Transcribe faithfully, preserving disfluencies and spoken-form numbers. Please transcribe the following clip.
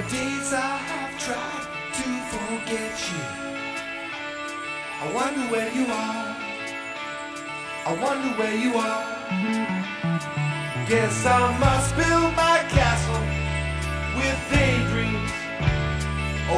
days I have tried to forget you. I wonder where you are. I wonder where you are. Guess I must build my castle within